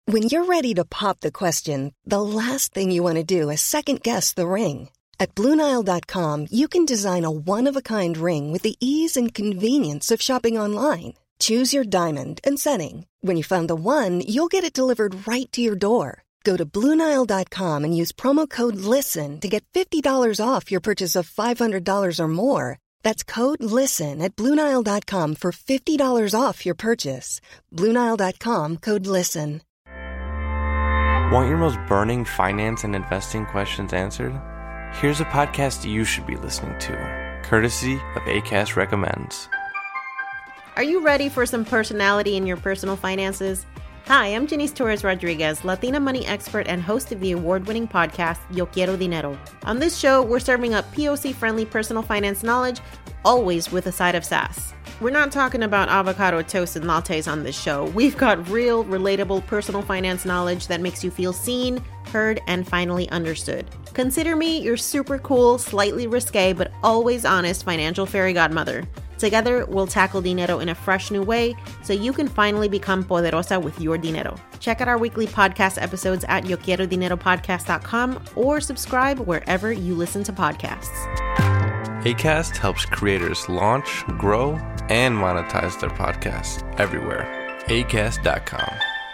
When you're ready to pop the question, the last thing you want to do is second-guess the ring. At BlueNile.com, you can design a one-of-a-kind ring with the ease and convenience of shopping online. Choose your diamond and setting. When you find the one, you'll get it delivered right to your door. Go to BlueNile.com and use promo code LISTEN to get $50 off your purchase of $500 or more. That's code LISTEN at BlueNile.com for $50 off your purchase. BlueNile.com, code LISTEN. Want your most burning finance and investing questions answered? Here's a podcast you should be listening to, courtesy of Acast Recommends. Are you ready for some personality in your personal finances? Hi, I'm Janice Torres Rodriguez, Latina money expert and host of the award-winning podcast, Yo Quiero Dinero. On this show, we're serving up POC-friendly personal finance knowledge, always with a side of sass. We're not talking about avocado toast and lattes on this show. We've got real, relatable personal finance knowledge that makes you feel seen, heard, and finally understood. Consider me your super cool, slightly risque, but always honest financial fairy godmother. Together, we'll tackle dinero in a fresh new way so you can finally become poderosa with your dinero. Check out our weekly podcast episodes at YoQuieroDineroPodcast.com or subscribe wherever you listen to podcasts. Acast helps creators launch, grow, and monetize their podcasts everywhere. Acast.com.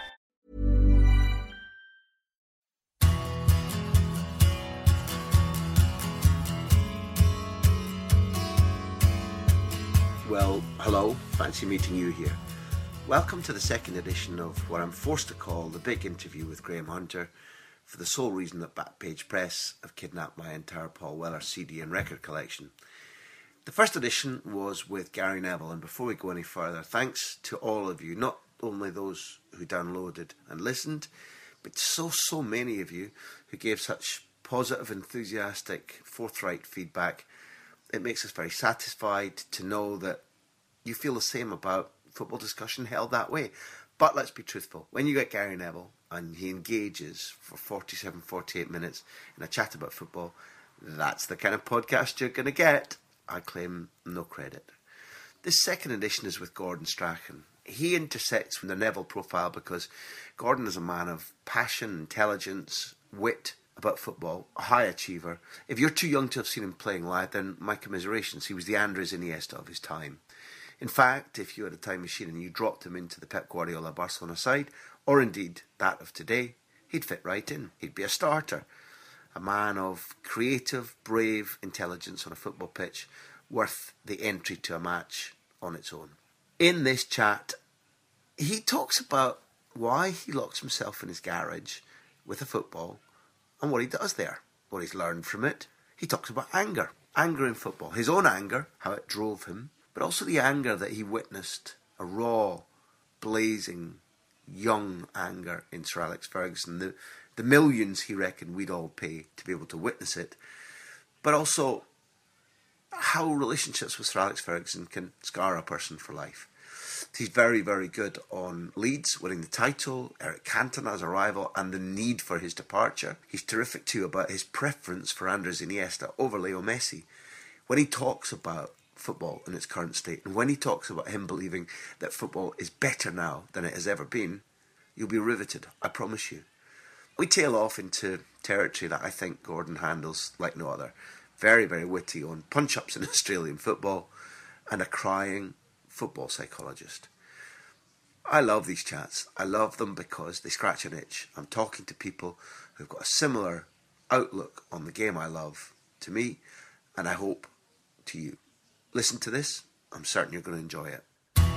Well, hello, fancy meeting you here. Welcome to the second edition of what I'm forced to call the big interview with Graham Hunter, for the sole reason that Backpage Press have kidnapped my entire Paul Weller CD and record collection. The first edition was with Gary Neville, and before we go any further, thanks to all of you, not only those who downloaded and listened, but so many of you who gave such positive, enthusiastic, forthright feedback. It makes us very satisfied to know that you feel the same about football discussion held that way. But let's be truthful. When you get Gary Neville and he engages for 47, 48 minutes in a chat about football, that's the kind of podcast you're going to get. I claim no credit. This second edition is with Gordon Strachan. He intersects from the Neville profile because Gordon is a man of passion, intelligence, wit about football, a high achiever. If you're too young to have seen him playing live, then my commiserations. He was the Andres Iniesta of his time. In fact, if you had a time machine and you dropped him into the Pep Guardiola Barcelona side, or indeed that of today, he'd fit right in. He'd be a starter. A man of creative, brave intelligence on a football pitch, worth the entry to a match on its own. In this chat, he talks about why he locks himself in his garage with a football and what he does there, what he's learned from it. He talks about anger in football, his own anger, how it drove him, but also the anger that he witnessed, a raw, blazing, young anger in Sir Alex Ferguson, the millions he reckoned we'd all pay to be able to witness it, but also how relationships with Sir Alex Ferguson can scar a person for life. He's very, very good on Leeds winning the title, Eric Cantona's arrival and the need for his departure. He's terrific too about his preference for Andres Iniesta over Leo Messi. When he talks about football in its current state, and when he talks about him believing that football is better now than it has ever been, you'll be riveted, I promise you. We tail off into territory that I think Gordon handles like no other. Very, very witty on punch-ups in Australian football and a crying football psychologist. I love these chats. I love them because they scratch an itch. I'm talking to people who've got a similar outlook on the game I love to me, and I hope to you. Listen to this. I'm certain you're going to enjoy it.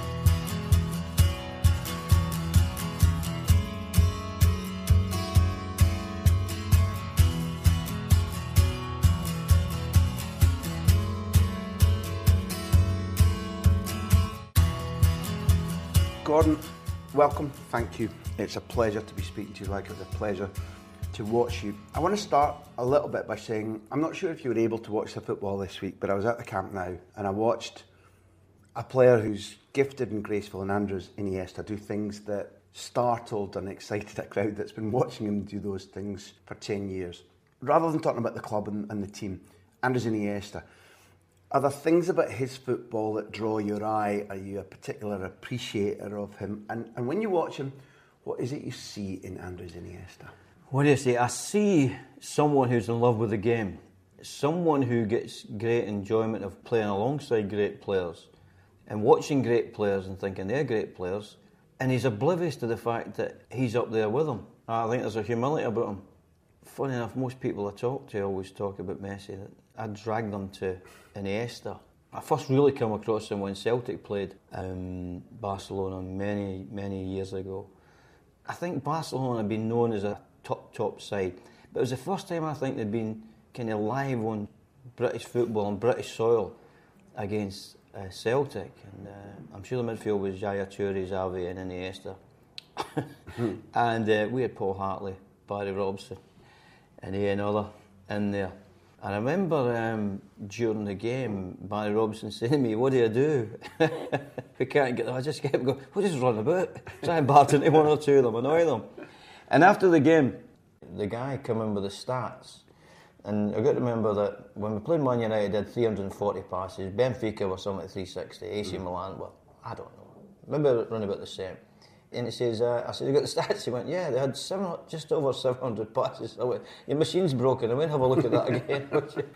Gordon, welcome. Thank you. It's a pleasure to be speaking to you, like it's a pleasure to watch you. I want to start a little bit by saying, I'm not sure if you were able to watch the football this week, but I was at the Camp Nou and I watched a player who's gifted and graceful in Andres Iniesta do things that startled and excited a crowd that's been watching him do those things for 10 years. Rather than talking about the club and the team, Andres Iniesta, are there things about his football that draw your eye? Are you a particular appreciator of him? And when you watch him, What is it you see in Andres Iniesta? What do you say? I see someone who's in love with the game. Someone who gets great enjoyment of playing alongside great players and watching great players and thinking they're great players, and he's oblivious to the fact that he's up there with them. I think there's a humility about him. Funny enough, most people I talk to always talk about Messi. That I drag them to Iniesta. I first really come across him when Celtic played Barcelona many years ago. I think Barcelona had been known as a top side, but it was the first time I think they'd been kind of live on British football on British soil against Celtic, and I'm sure the midfield was Yaya Toure, Xavi and Iniesta. And we had Paul Hartley, Barry Robson and Ian Other in there. I remember during the game Barry Robson saying to me, "What do you do?" We can't get them. I just kept going, "We'll just run about, try and bat into one or two of them, annoy them." And after the game, the guy came in with the stats. And I've got to remember that when we played Man United, they had 340 passes. Benfica were something like 360. AC Milan were, I don't know, maybe around about the same. And he says, I said, "You got the stats?" He went, "Yeah, they had just over 700 passes." I went, "Your machine's broken. I went have a look at that again."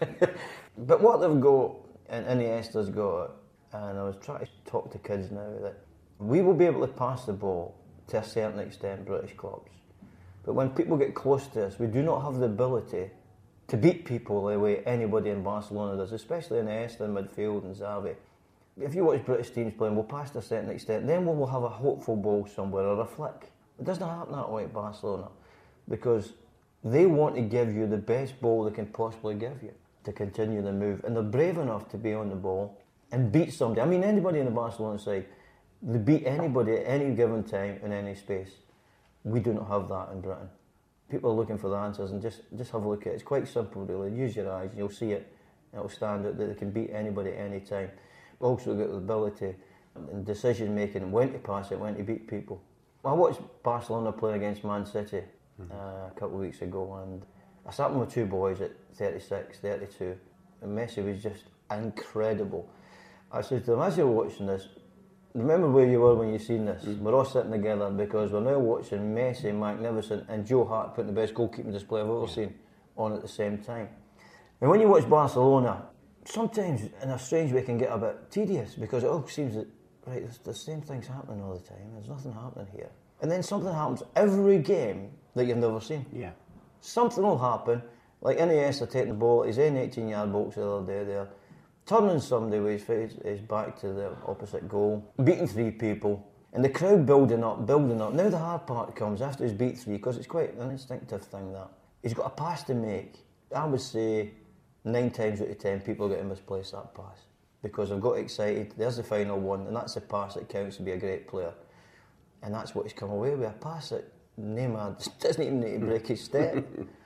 But what they've got, and Iniesta's got, and I was trying to talk to kids now, that we will be able to pass the ball to a certain extent, British clubs. But when people get close to us, we do not have the ability to beat people the way anybody in Barcelona does, especially Iniesta in midfield and Xavi. If you watch British teams playing, we'll pass to a certain extent, then we'll have a hopeful ball somewhere or a flick. It doesn't happen that way at Barcelona, because they want to give you the best ball they can possibly give you to continue the move, and they're brave enough to be on the ball and beat somebody. I mean, anybody in the Barcelona side, they beat anybody at any given time in any space. We do not have that in Britain. People are looking for the answers, and just have a look at it. It's quite simple, really. Use your eyes, and you'll see it. It'll stand out that they can beat anybody at any time. But also get the ability and decision making, when to pass it, when to beat people. I watched Barcelona play against Man City a couple of weeks ago, and I sat with two boys at 36, 32, and Messi was just incredible. I said to them, as you're watching this, remember where you were when you seen this. We're all sitting together because we're now watching Messi, magnificent, and Joe Hart putting the best goalkeeping display I've ever seen on at the same time. And when you watch Barcelona, sometimes in a strange way it can get a bit tedious, because it all seems that, right, it's the same thing's happening all the time. There's nothing happening here. And then something happens every game that you've never seen. Yeah. Something will happen, like Iniesta taking the ball at his own 18-yard box the other day there, turning somebody with his back to the opposite goal, beating three people, and the crowd building up. Now the hard part comes after he's beat three, because it's quite an instinctive thing that. He's got a pass to make. I would say 9 times out of 10 people are going to misplace that pass, because they've got excited, there's the final one, and that's the pass that counts to be a great player. And that's what he's come away with, a pass that Neymar doesn't even need to break his step.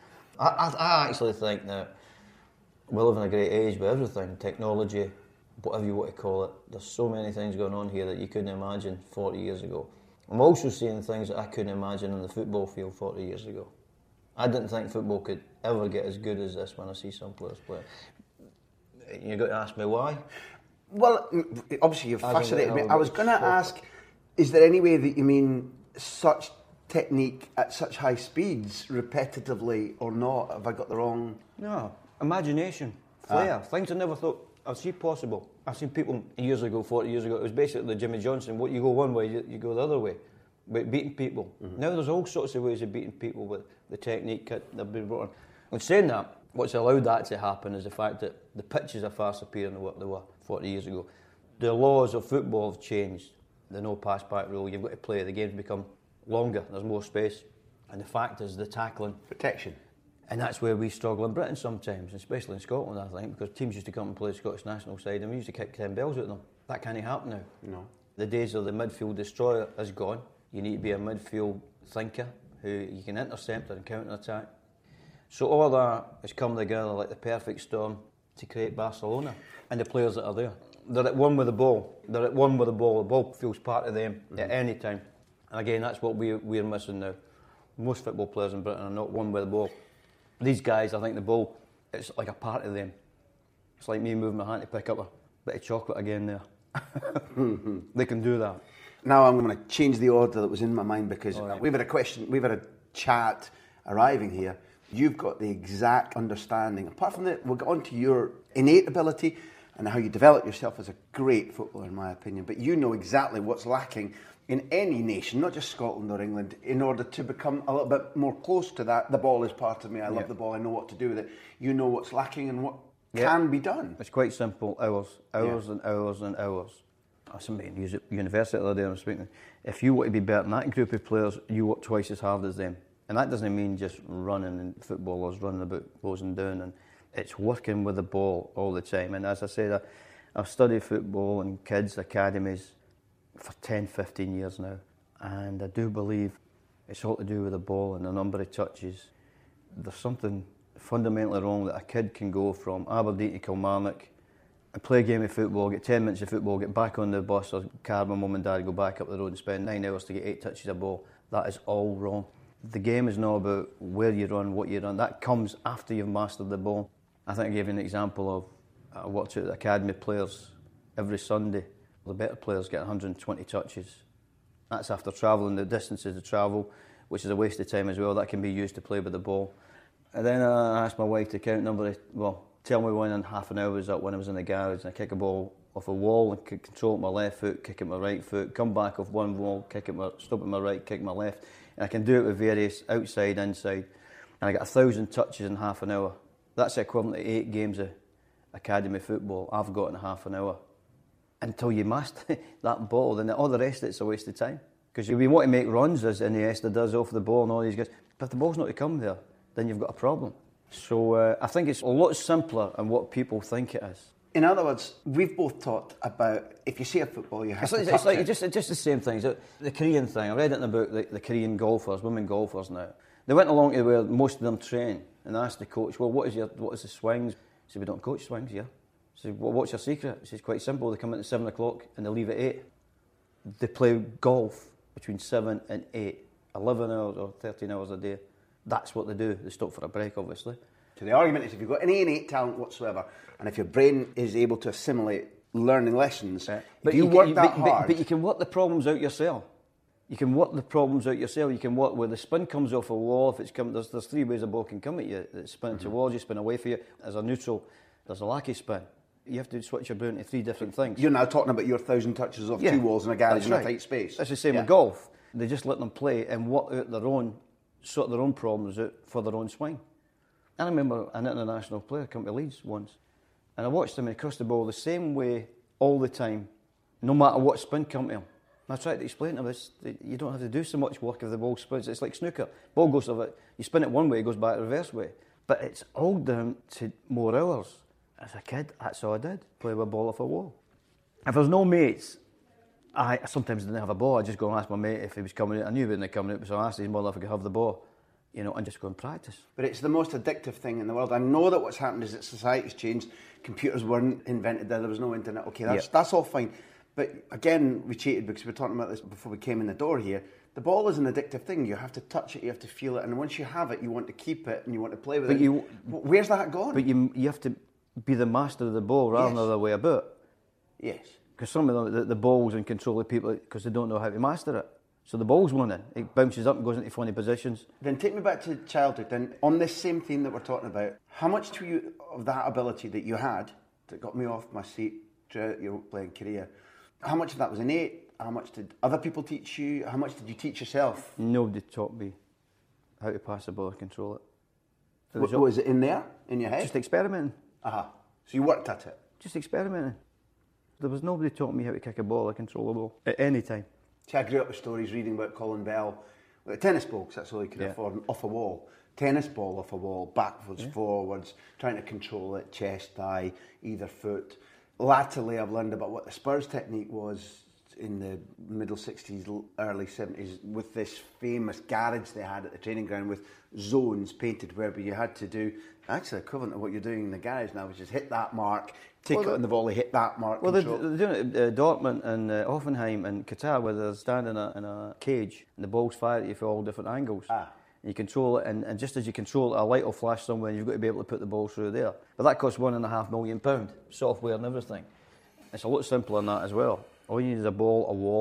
I actually think that we live in a great age with everything, technology, whatever you want to call it. There's so many things going on here that you couldn't imagine 40 years ago. I'm also seeing things that I couldn't imagine in the football field 40 years ago. I didn't think football could ever get as good as this when I see some players play. You've got to ask me why? Well, obviously you've fascinated me. I was going to ask, is there any way that you mean such technique at such high speeds, repetitively or not? Have I got the wrong... No. Imagination, flair, things I never thought I'd see possible. I've seen people years ago, 40 years ago, it was basically the Jimmy Johnson, what you go one way, you go the other way, but beating people. Now there's all sorts of ways of beating people with the technique that they've been brought on. And saying that, what's allowed that to happen is the fact that the pitches are far superior than what they were 40 years ago. The laws of football have changed. The no pass back rule, you've got to play, the game's become longer, there's more space. And the fact is the tackling. Protection. And that's where we struggle in Britain sometimes, especially in Scotland, I think, because teams used to come and play the Scottish national side and we used to kick 10 bells at them. That can't happen now. No. The days of the midfield destroyer is gone. You need to be a midfield thinker who you can intercept and counter-attack. So all that has come together like the perfect storm to create Barcelona and the players that are there. They're at one with the ball. The ball feels part of them at any time. And again, that's what we're missing now. Most football players in Britain are not one with the ball. These guys, I think the ball, it's like a part of them. It's like me moving my hand to pick up a bit of chocolate again there. They can do that. Now I'm going to change the order that was in my mind because we've had a chat arriving here. You've got the exact understanding. Apart from that, we'll get on to your innate ability and how you develop yourself as a great footballer, in my opinion. But you know exactly what's lacking in any nation, not just Scotland or England, in order to become a little bit more close to that. The ball is part of me. I love the ball. I know what to do with it. You know what's lacking and what can be done. It's quite simple. Hours and hours and hours. I was somebody at university the other day and I was speaking. If you want to be better than that group of players, you work twice as hard as them. And that doesn't mean just running and footballers running about closing down. And it's working with the ball all the time. And as I said, I've studied football in kids' academies for 10, 15 years now. And I do believe it's all to do with the ball and the number of touches. There's something fundamentally wrong that a kid can go from Aberdeen to Kilmarnock and play a game of football, get 10 minutes of football, get back on the bus or car with mum and dad, go back up the road and spend 9 hours to get 8 touches of ball. That is all wrong. The game is not about where you run, what you run. That comes after you've mastered the ball. I think I gave you an example of I watch the academy players every Sunday. The better players get 120 touches. That's after travelling the distances to travel, which is a waste of time as well. That can be used to play with the ball. And then I asked my wife to count tell me when in half an hour was up when I was in the garage and I kick a ball off a wall and control it with my left foot, kick it with my right foot, come back off one wall, stop it my right, kick my left. And I can do it with various outside, inside. And I get 1,000 touches in half an hour. That's equivalent to 8 games of academy football I've got in half an hour. Until you master that ball, then all the rest of it's a waste of time. Because if you want to make runs, as Iniesta does off the ball and all these guys, but if the ball's not to come there, then you've got a problem. So I think it's a lot simpler than what people think it is. In other words, we've both talked about if you see a football, you have to touch it. It's just the same thing. The Korean thing, I read it in the book, the Korean golfers, women golfers now. They went along to where most of them train and asked the coach, well, what is the swings? He said, we don't coach swings here. He said, well, what's your secret? He said, quite simple, they come in at 7 o'clock and they leave at 8. They play golf between 7 and 8, 11 hours or 13 hours a day. That's what they do. They stop for a break, obviously. So the argument is if you've got any innate talent whatsoever, and if your brain is able to assimilate learning lessons, but if you work that hard... But you can work the problems out yourself. You can work where the spin comes off a wall. If it's come, there's 3 ways a ball can come at you. It's spin towards you, spin away from you. As a neutral, there's a lackey spin. You have to switch your brain to 3 different things. You're now talking about your 1,000 touches off 2 walls in a garage in a tight space. That's the same with golf. They just let them play and work out sort their own problems out for their own swing. I remember an international player come to Leeds once, and I watched him and he crossed the ball the same way all the time, no matter what spin come to him. And I tried to explain to him this: you don't have to do so much work if the ball spins. It's like snooker. Ball goes over it, you spin it one way, it goes back the reverse way. But it's all down to more hours. As a kid, that's all I did: play with a ball off a wall. If there's no mates, I sometimes didn't have a ball. I just go and ask my mate if he was coming out. I knew he wasn't coming out, so I asked his mother if I could have the ball. And just go and practice. But it's the most addictive thing in the world. I know that what's happened is that society's changed. Computers weren't invented there was no internet. Okay, that's all fine. But again, we cheated because we were talking about this before we came in the door here. The ball is an addictive thing. You have to touch it, you have to feel it, and once you have it, you want to keep it and you want to play with it. Where's that gone? But you have to be the master of the ball rather than the other way about. Yes. Because some of the ball's in control of people because they don't know how to master it. So the ball's winning. It bounces up and goes into funny positions. Then take me back to childhood. Then on this same theme that we're talking about, how much of that ability that you had that got me off my seat throughout your playing career, how much of that was innate? How much did other people teach you? How much did you teach yourself? Nobody taught me how to pass the ball and control it. Was it in there, in your head? Just experimenting. So you worked at it? Just experimenting. There was nobody taught me how to kick a ball or control a ball at any time. See, I grew up with stories reading about Colin Bell with a tennis ball, because that's all he could afford, off a wall. Tennis ball off a wall, backwards, forwards, trying to control it, chest, thigh, either foot. Latterly, I've learned about what the Spurs technique was in the middle 60s, early 70s, with this famous garage they had at the training ground with zones painted where you had to do, actually equivalent to what you're doing in the garage now, which is hit that mark, take it on the volley, hit that mark. Well, they're doing it at Dortmund and Hoffenheim and Qatar, where they're standing in a cage and the ball's fired at you from all different angles. And you control it, and just as you control it, a light will flash somewhere and you've got to be able to put the ball through there. But that costs £1.5 million, software and everything. It's a lot simpler than that as well. All you need is a ball, a wall,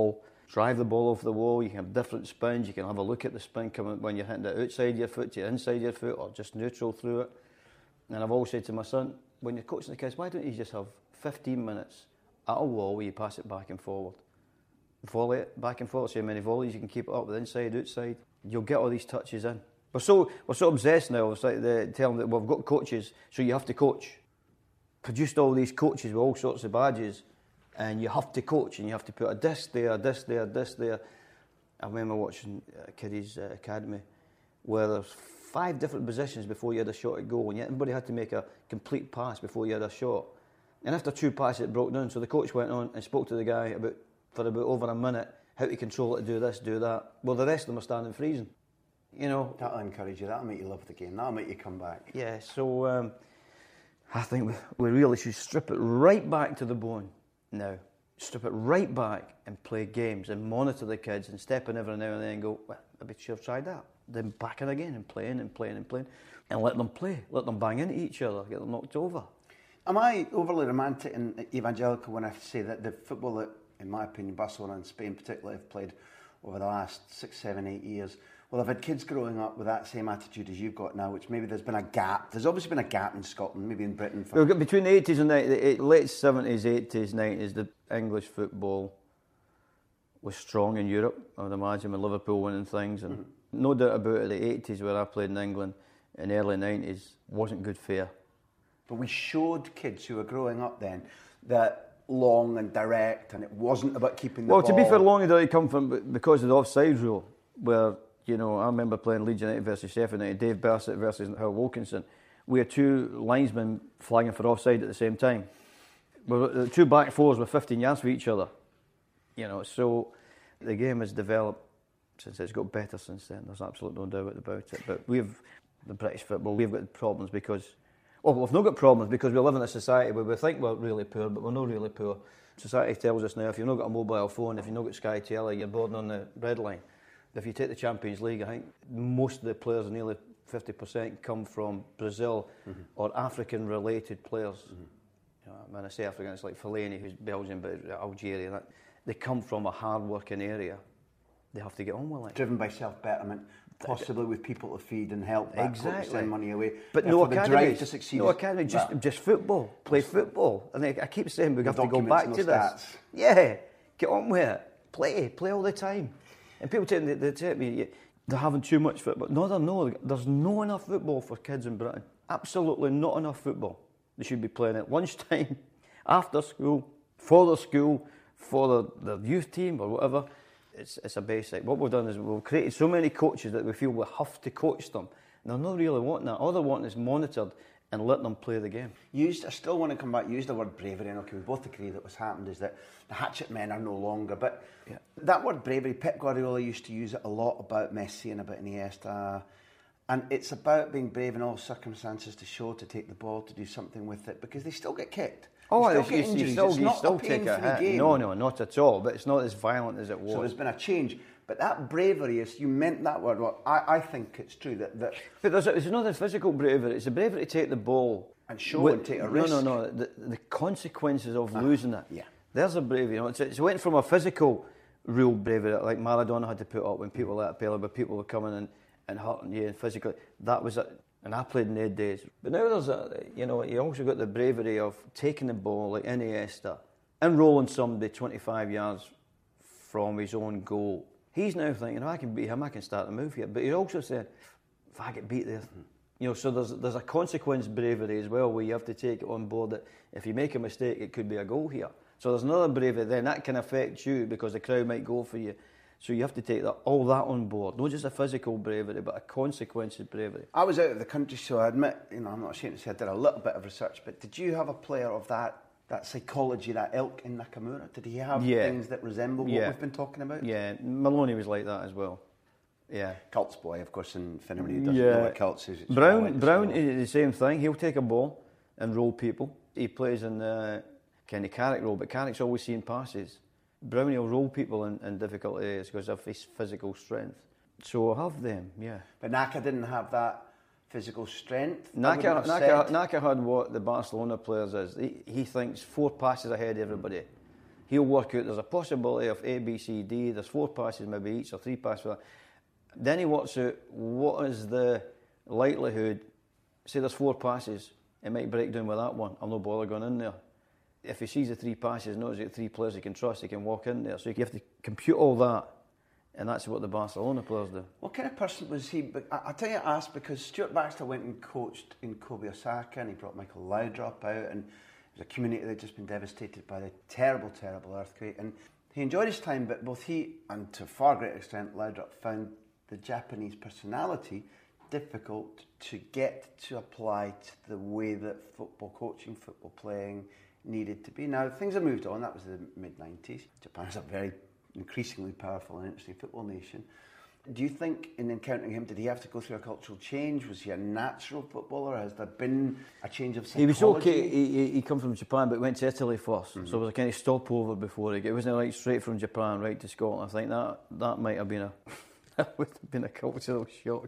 drive the ball off the wall, you can have different spins, you can have a look at the spin coming when you're hitting it outside your foot to inside your foot or just neutral through it. And I've always said to my son, when you're coaching the kids, why don't you just have 15 minutes at a wall where you pass it back and forward? Volley it back and forward, see how many volleys you can keep it up with inside, outside. You'll get all these touches in. We're so obsessed now, it's like telling them that we've got coaches, so you have to coach. Produced all these coaches with all sorts of badges, and you have to coach, and you have to put a disc there, this there, this there. I remember watching Kiddies Academy, where there's 5 different positions before you had a shot at goal, and yet everybody had to make a complete pass before you had a shot. And after 2 passes, it broke down, so the coach went on and spoke to the guy for about over a minute, how to control it, do this, do that. Well, the rest of them are standing freezing. You know, that'll encourage you, that'll make you love the game, that'll make you come back. Yeah, so I think we really should strip it right back to the bone now. Strip it right back and play games and monitor the kids and step in every now and then and go, well, maybe should have tried that. Then back in again and playing and playing and playing and let them play, let them bang into each other, get them knocked over. Am I overly romantic and evangelical when I say that the football that, in my opinion, Barcelona and Spain particularly have played over the last 6, 7, 8 years, well, I've had kids growing up with that same attitude as you've got now, which maybe there's been a gap. There's obviously been a gap in Scotland, maybe in Britain. Well, between the 80s and the late 70s, 80s, 90s, the English football was strong in Europe, I would imagine, with Liverpool winning things. And no doubt about it, the 80s where I played in England, in the early 90s, wasn't good fare. But we showed kids who were growing up then that long and direct, and it wasn't about keeping the ball. Well, to be fair, long and direct come from because of the offside rule, where, you know, I remember playing Leeds United versus Sheffield United, Dave Bassett versus Hal Wilkinson. We had 2 linesmen flagging for offside at the same time. The 2 back fours were 15 yards for each other. You know, so the game has developed since it's got better since then. There's absolutely no doubt about it. But we've, the British football, we've got problems because, well, we've not got problems because we live in a society where we think we're really poor, but we're not really poor. Society tells us now, if you've not got a mobile phone, if you've not got Sky Telly, you're boarding on the red line. If you take the Champions League, I think most of the players, nearly 50%, come from Brazil or African-related players. You know, when I say African, it's like Fellaini, who's Belgian, but Algeria. They come from a hard-working area. They have to get on with it. Driven by self-betterment, possibly with people to feed and help. Exactly. Send money away. But no academy. To succeed, no academy. Just football. Play football. And I keep saying we have to go back to this. Yeah, get on with it. Play all the time. And people tell me they're having too much football. No, there's not enough football for kids in Britain. Absolutely not enough football. They should be playing at lunchtime, after school, for the youth team or whatever. It's a basic. What we've done is we've created so many coaches that we feel we have to coach them. And they're not really wanting that. All they want is monitored and let them play the game. I still want to come back, use the word bravery, and okay, we both agree that what's happened is that the hatchet men are no longer, but that word bravery, Pep Guardiola used to use it a lot about Messi and about Iniesta, and it's about being brave in all circumstances to take the ball, to do something with it, because they still get kicked. Oh, you still take a hit. No, not at all, but it's not as violent as it was. So there's been a change. But that bravery, you meant that word. Well, I think it's true that. But it's not the physical bravery. It's the bravery to take the ball and show and take a risk. No. The consequences of losing it. Yeah. There's a bravery. You know, it went from a physical real bravery like Maradona had to put up when people let Pele, but people were coming and hurting you and physically. That was it. And I played in the days. But now you also got the bravery of taking the ball like Iniesta and rolling somebody 25 yards from his own goal. He's now thinking, I can beat him, I can start the move here. But he also said, if I get beat there, so there's a consequence bravery as well, where you have to take it on board that if you make a mistake, it could be a goal here. So there's another bravery then that can affect you because the crowd might go for you. So you have to take all that on board, not just a physical bravery, but a consequences bravery. I was out of the country, so I admit, I'm not ashamed to say I did a little bit of research. But did you have a player of that psychology, that ilk in Nakamura? Did he have things that resemble what we've been talking about? Yeah, Maloney was like that as well. Yeah, Cults boy, of course, and if anybody doesn't know what Cults is. Brown is the same thing. He'll take a ball and roll people. He plays in Kenny Carrick role, but Carrick's always seeing passes. Brownie will roll people in difficult areas because of his physical strength. So I'll have them, yeah. But Naka didn't have that physical strength? Naka had what the Barcelona players is. He thinks 4 passes ahead of everybody. He'll work out there's a possibility of A, B, C, D, there's 4 passes maybe each, or 3 passes. Then he works out what is the likelihood, say there's 4 passes, it might break down with that one, I'll no bother going in there. If he sees the 3 passes, knows he's got 3 players he can trust, he can walk in there. So you have to compute all that, and that's what the Barcelona players do. What kind of person was he? I'll tell you, I asked because Stuart Baxter went and coached in Kobe, Osaka, and he brought Michael Laudrup out, and it was a community that had just been devastated by the terrible, terrible earthquake. And he enjoyed his time, but both he and to a far greater extent Laudrup found the Japanese personality difficult to get to apply to the way that football coaching, football playing needed to be. Now, things have moved on. That was the mid-90s. Japan is a very increasingly powerful and interesting football nation. Do you think in encountering him, did he have to go through a cultural change? Was he a natural footballer? Has there been a change of psychology? He was okay. He come from Japan, but went to Italy first. So it was a kind of stopover before it wasn't like straight from Japan right to Scotland. I think that might have been that would have been a cultural shock.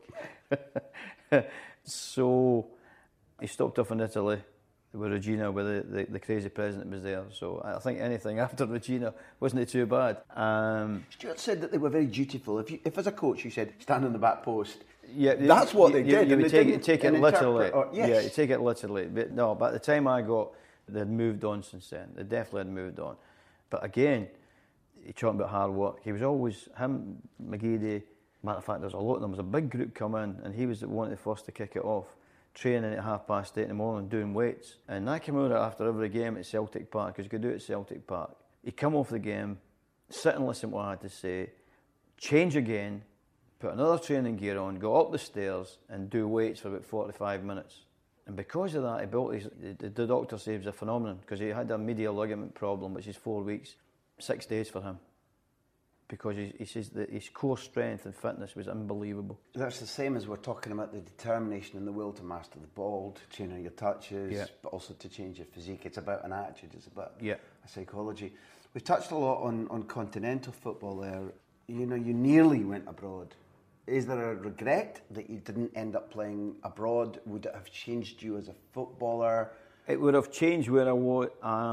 So he stopped off in Italy with Regina, where the crazy president was there. So I think anything after Regina wasn't too bad. Stuart said that they were very dutiful. If as a coach you said, stand on the back post, yeah, that's what they did. You would take it literally. Yes. Yeah, you take it literally. But by the time I got, they'd moved on since then. They definitely had moved on. But again, he talking about hard work. He was always, him, McGeady, matter of fact, there was a lot of them. There was a big group come in, and he was one of the first to kick it off. Training at 8:30 in the morning, doing weights. And Nakamura, after every game at Celtic Park, because you could do it at Celtic Park, he'd come off the game, sit and listen to what I had to say, change again, put another training gear on, go up the stairs and do weights for about 45 minutes. And because of that, he built the doctor says it was a phenomenon, because he had a medial ligament problem, which is 4 weeks, 6 days for him. Because he says that his core strength and fitness was unbelievable. That's the same as we're talking about the determination and the will to master the ball, to change your touches, but also to change your physique. It's about an attitude, it's about a psychology. We've touched a lot on continental football there. You know, you nearly went abroad. Is there a regret that you didn't end up playing abroad? Would it have changed you as a footballer? It would have changed where I was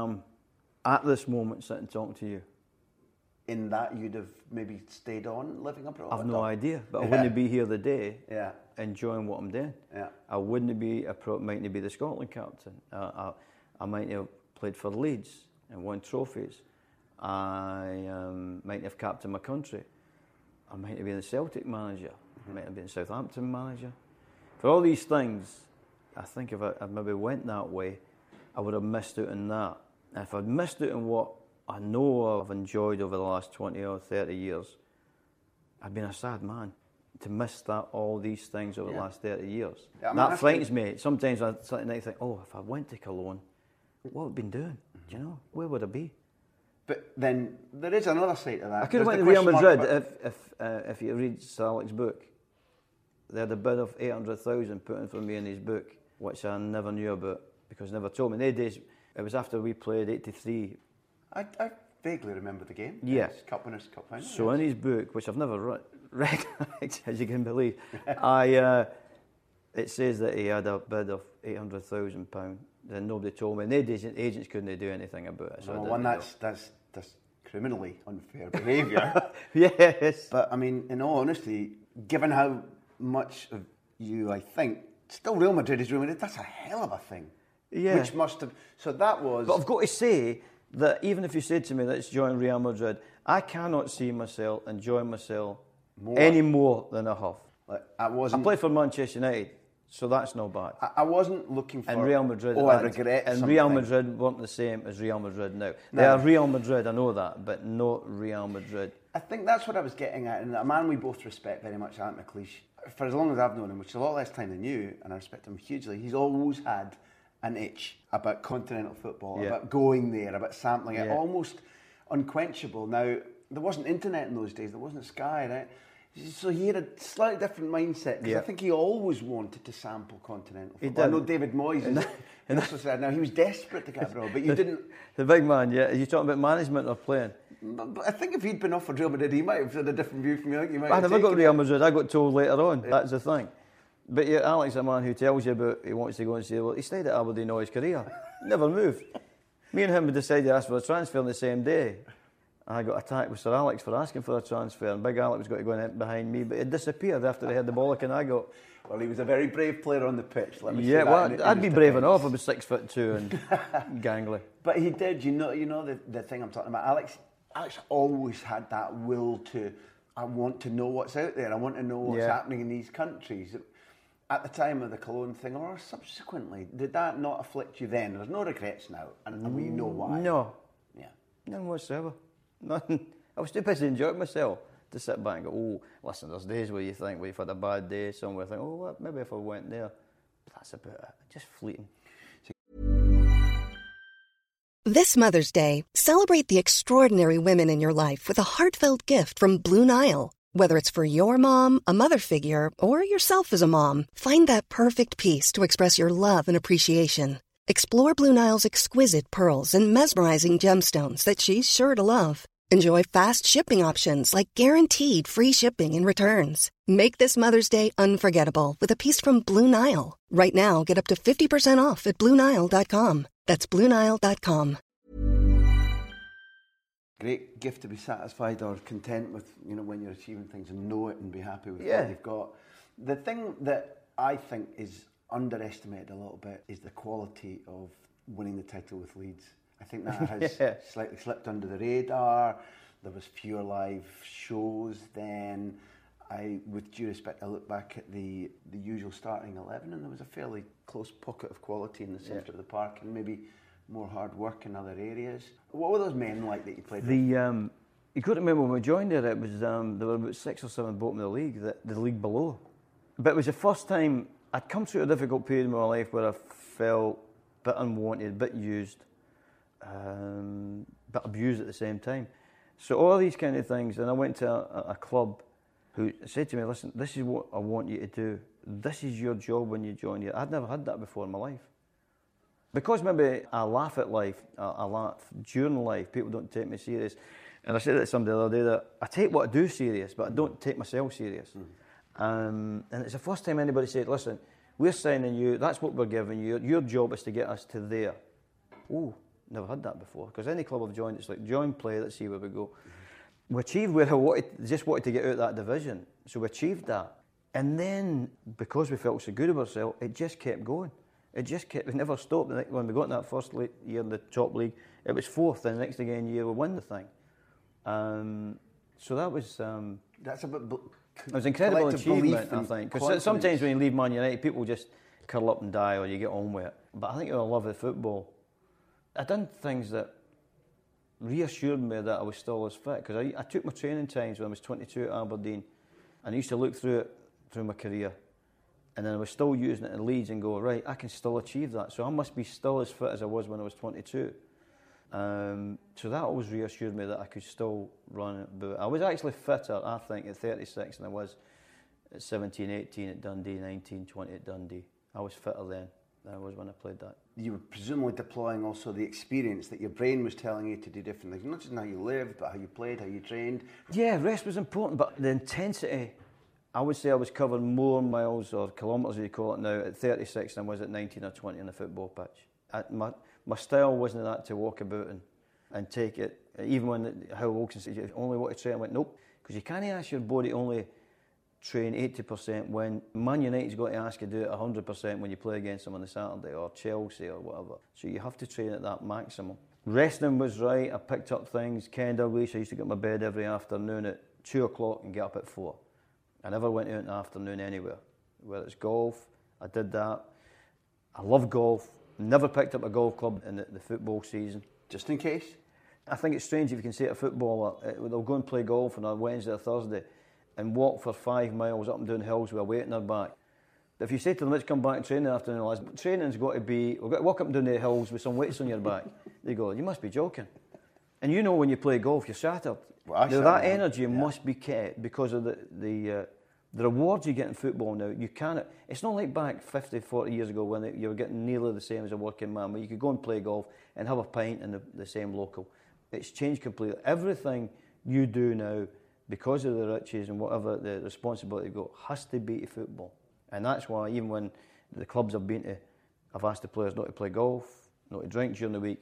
at this moment sitting talking to you. In that you'd have maybe stayed on living abroad? I've no idea, but I wouldn't be here today enjoying what I'm doing. Yeah. I wouldn't be, mightn't be the Scotland captain. I might have played for Leeds and won trophies. I might have captained my country. I might have been the Celtic manager. I might have been the Southampton manager. For all these things, I think if I maybe went that way, I would have missed out on that. And if I'd missed out on what I know I've enjoyed over the last 20 or 30 years, I've been a sad man to miss all these things over the last 30 years. Yeah, that frightens me. Sometimes I think, if I went to Cologne, what would I been doing? Do you know? Where would I be? But then there is another side to that. I could have went to Real Madrid if you read Sir Alex's book. They had a bid of 800,000 put in for me in his book, which I never knew about because he never told me. In those days, it was after we played 83. I vaguely remember the game. Yeah. Cup winners, cup final. So in his book, which I've never read, as you can believe, it says that he had a bid of £800,000. Then nobody told me. And the agents couldn't do anything about it. So that's criminally unfair behaviour. Yes. But I mean, in all honesty, given how much of you, I think, still Real Madrid is Real Madrid, that's a hell of a thing. Yeah. Which must have. So that was. But I've got to say that even if you said to me, let's join Real Madrid, I cannot see myself enjoying myself any more than I have. I played for Manchester United, so that's no bad. I wasn't looking for. And Real Madrid. I regret and something. Real Madrid weren't the same as Real Madrid now. They are Real Madrid, I know that, but not Real Madrid. I think that's what I was getting at, and a man we both respect very much, Ant McLeish. For as long as I've known him, which is a lot less time than you, and I respect him hugely, he's always had an itch about continental football, about going there, about sampling it, almost unquenchable. Now, there wasn't internet in those days, there wasn't Sky, right? So he had a slightly different mindset, because I think he always wanted to sample continental football. I know David Moyes also said, now he was desperate to get abroad, but you didn't... The big man, yeah. Are you talking about management or playing? But I think if he'd been offered Real Madrid, he might have had a different view from you. I think he might I never got Real Madrid, I got told later on, that's the thing. But yeah, Alex is a man who tells you about he wants to go and say, well, he stayed at Aberdeen all his career. Never moved. Me and him decided to ask for a transfer on the same day. I got attacked with Sir Alex for asking for a transfer, and Big Alex was going to go in behind me, but it disappeared after they had the bollock, and I got... Well, he was a very brave player on the pitch, let me say Yeah, that. well, I'd be brave enough. I was 6'2" and gangly. But he did, you know the thing I'm talking about. Alex always had that will to, I want to know what's out there. I want to know what's happening in these countries. At the time of the Cologne thing, or subsequently, did that not afflict you then? There's no regrets now, and we know why. No. Yeah. None whatsoever. Nothing. I was too busy enjoying myself to sit back and go, oh, listen, there's days where you think, well, you've had a bad day somewhere, think, oh, well, maybe if I went there. But that's about it. Just fleeting. This Mother's Day, celebrate the extraordinary women in your life with a heartfelt gift from Blue Nile. Whether it's for your mom, a mother figure, or yourself as a mom, find that perfect piece to express your love and appreciation. Explore Blue Nile's exquisite pearls and mesmerizing gemstones that she's sure to love. Enjoy fast shipping options like guaranteed free shipping and returns. Make this Mother's Day unforgettable with a piece from Blue Nile. Right now, get up to 50% off at BlueNile.com. That's BlueNile.com. Great gift to be satisfied or content with, when you're achieving things, and know it and be happy with what you've got. The thing that I think is underestimated a little bit is the quality of winning the title with Leeds. I think that has slightly slipped under the radar. There was fewer live shows then. With due respect, I look back at the usual starting 11, and there was a fairly close pocket of quality in the centre of the park, and maybe more hard work in other areas. What were those men like that you played with? You got to remember when we joined there, it was there were about 6 or 7 bottom of the league, the league below. But it was the first time I'd come through a difficult period in my life where I felt a bit unwanted, a bit used, but abused at the same time. So all these kind of things, and I went to a club who said to me, listen, this is what I want you to do. This is your job when you join here. I'd never had that before in my life. Because maybe I laugh at life, I laugh during life, people don't take me serious. And I said to somebody the other day that I take what I do serious, but I don't take myself serious. And it's the first time anybody said, listen, we're signing you, that's what we're giving you, your job is to get us to there. Oh, never had that before. Because any club I've joined, it's like, join, play, let's see where we go. We achieved where I wanted to get out of that division. So we achieved that. And then, because we felt so good about ourselves, it just kept going. It never stopped. When we got in that first year in the top league, it was 4th, and the next year we won the thing. So that was... That's a bit... It was an incredible achievement, I think. Because sometimes when you leave Man United, people just curl up and die, or you get on with it. But I think I love the football. I done things that reassured me that I was still as fit, because I took my training times when I was 22 at Aberdeen, and I used to look through it through my career, and then I was still using it in Leeds and go, right, I can still achieve that, so I must be still as fit as I was when I was 22. So that always reassured me that I could still run. But I was actually fitter, I think, at 36 than I was at 17, 18 at Dundee, 19, 20 at Dundee. I was fitter then than I was when I played that. You were presumably deploying also the experience that your brain was telling you to do different things, not just how you lived, but how you played, how you trained. Yeah, rest was important, but the intensity, I would say I was covering more miles or kilometres, as you call it now, at 36 than I was at 19 or 20 on the football pitch. My style wasn't that to walk about and take it, even when Hal Wilson said, you only want to train, I went, nope, because you can't ask your body only train 80% when Man United's got to ask you to do it 100% when you play against them on the Saturday, or Chelsea or whatever. So you have to train at that maximum. Resting was right, I picked up things. Ken Dalglish, I used to get in my bed every afternoon at 2 o'clock and get up at 4. I never went out in the afternoon anywhere. Whether it's golf, I did that. I love golf. Never picked up a golf club in the football season. Just in case? I think it's strange if you can say to a footballer, they'll go and play golf on a Wednesday or Thursday and walk for 5 miles up and down hills with a weight in their back. But if you say to them, let's come back and train in the afternoon, lads, training's got to be, we've got to walk up and down the hills with some weights on your back. They go, you must be joking. And you know when you play golf, you're shattered. Well, that energy must be kept because of the rewards you get in football now. You cannot. It's not like back 50, 40 years ago when you were getting nearly the same as a working man, where you could go and play golf and have a pint in the same local. It's changed completely. Everything you do now, because of the riches and whatever the responsibility you've got, has to be to football. And that's why even when the clubs I've been to, I've asked the players not to play golf, not to drink during the week,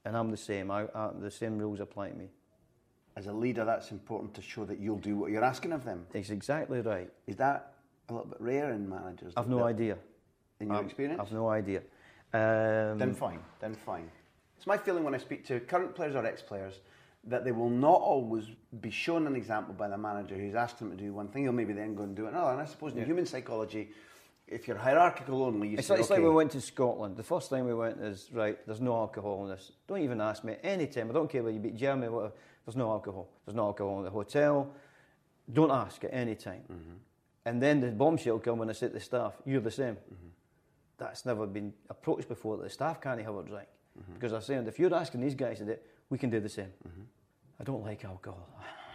And I'm the same. The same rules apply to me. As a leader, that's important to show that you'll do what you're asking of them. It's exactly right. Is that a little bit rare in managers? I've no idea. In your experience? I've no idea. Then fine. It's my feeling when I speak to current players or ex-players that they will not always be shown an example by the manager who's asked them to do one thing. He'll maybe then go and do another. And I suppose in human psychology, if you're hierarchical only, it's like we went to Scotland. The first time we went is, right, there's no alcohol in this. Don't even ask me any time. I don't care whether you beat Germany or whatever. There's no alcohol. There's no alcohol in the hotel. Don't ask at any time. Mm-hmm. And then the bombshell come when I say to the staff, you're the same. Mm-hmm. That's never been approached before, that the staff can't have a drink. Mm-hmm. Because I'm saying, if you're asking these guys to do it, we can do the same. Mm-hmm. I don't like alcohol.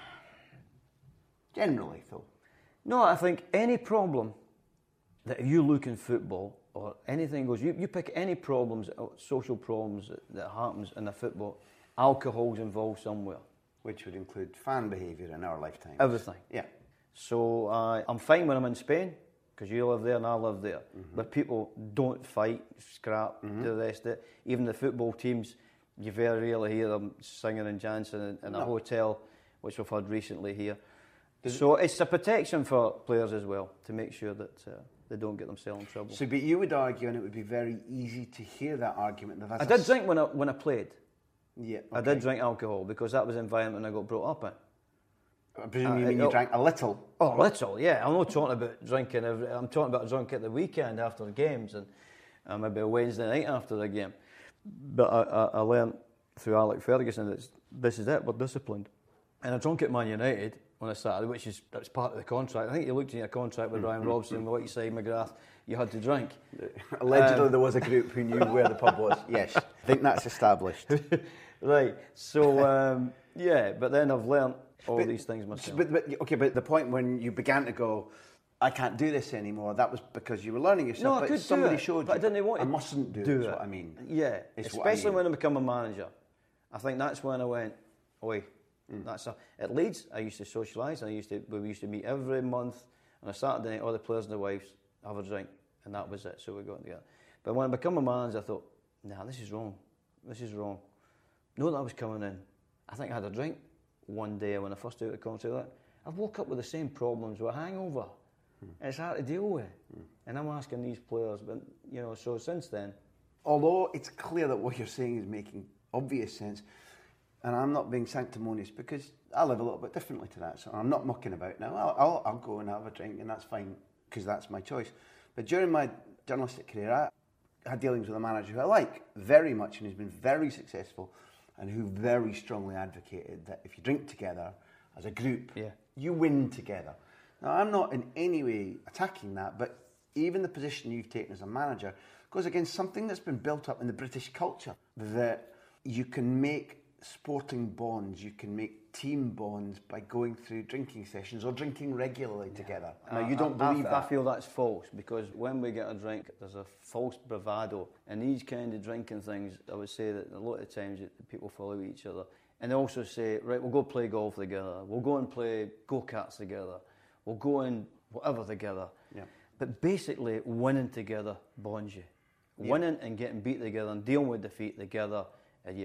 Generally, though. No, I think any problem that if you look in football or anything goes, you pick any problems, social problems that happens in a football, alcohol's involved somewhere. Which would include fan behaviour in our lifetime. Everything. Yeah. So I'm fine when I'm in Spain, because you live there and I live there. Mm-hmm. But people don't fight, scrap, do the rest of it. Even the football teams, you very rarely hear them singing and dancing in a hotel, which we've had recently here. So it's a protection for players as well, to make sure that they don't get themselves in trouble. So, but you would argue, and it would be very easy to hear that argument. That I did drink when I played. Yeah, okay. I did drink alcohol because that was the environment I got brought up in. I presume you mean you drank a little? Oh, little, yeah. I'm not talking about drinking. I'm talking about drunk at the weekend after the games and maybe a Wednesday night after the game. But I learned through Alec Ferguson that this is it, we're disciplined. And I drunk at Man United on a Saturday, that's part of the contract. I think you looked in your contract with Ryan Robson, what you say, McGrath, you had to drink. Allegedly there was a group who knew where the pub was. Yes, I think that's established. Right, so but then I've learnt all these things myself. But the point when you began to go, I can't do this anymore, that was because you were learning yourself. No, I could somebody do it, showed but you. I didn't want to. I mustn't do it, is what I mean. Yeah, especially when I become a manager. I think that's when I went, oi. At Leeds, I used to socialise. We used to meet every month on a Saturday night. All the players and their wives have a drink, and that was it. So we got together. But when I became a manager, I thought, nah, this is wrong. Know that I was coming in. I think I had a drink one day when I first out of the contract. I woke up with the same problems with a hangover. It's hard to deal with, and I'm asking these players. But so since then, although it's clear that what you're saying is making obvious sense. And I'm not being sanctimonious because I live a little bit differently to that. So I'm not mucking about now. I'll go and have a drink and that's fine because that's my choice. But during my journalistic career, I had dealings with a manager who I like very much and who's been very successful and who very strongly advocated that if you drink together as a group, you win together. Now, I'm not in any way attacking that, but even the position you've taken as a manager goes against something that's been built up in the British culture, that you can make sporting bonds, you can make team bonds by going through drinking sessions or drinking regularly together. Now, you don't believe that? I feel that's false, because when we get a drink, there's a false bravado. And these kind of drinking things, I would say that a lot of times people follow each other. And they also say, right, we'll go play golf together, we'll go and play go-karts together, we'll go and whatever together. Yeah. But basically, winning together bonds you. Yeah. Winning and getting beat together and dealing with defeat together. And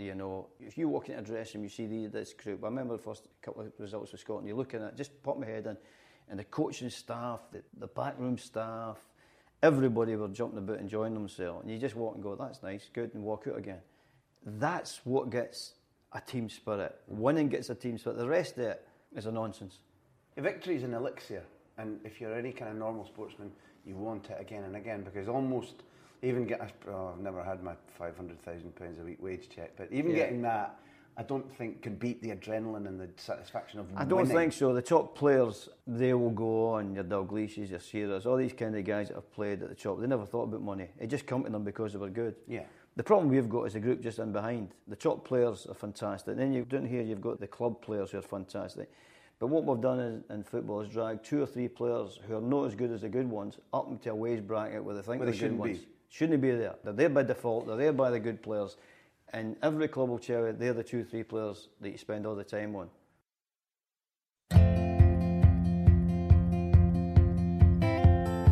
if you walk into a dressing room, you see this group. I remember the first couple of results with Scotland, you're looking at, just pop my head in, and the coaching staff, the backroom staff, everybody were jumping about enjoying themselves. And you just walk and go, that's nice, good, and walk out again. That's what gets a team spirit. Winning gets a team spirit. The rest of it is a nonsense. Victory is an elixir, and if you're any kind of normal sportsman, you want it again and again, because almost... I've never had my £500,000 a week wage check, but even getting that, I don't think can beat the adrenaline and the satisfaction of winning. I don't think so. The top players, they will go on, your Dalgliishs, your Shearers, all these kind of guys that have played at the top, they never thought about money. It just come to them because they were good. Yeah. The problem we've got is a group just in behind. The top players are fantastic. Then down here you've got the club players who are fantastic. But what we've done in football is drag 2 or 3 players who are not as good as the good ones up into a wage bracket where they think they're good ones. Shouldn't be there. They're there by default. They're there by the good players. And every club will tell you they're the 2 or 3 players that you spend all the time on.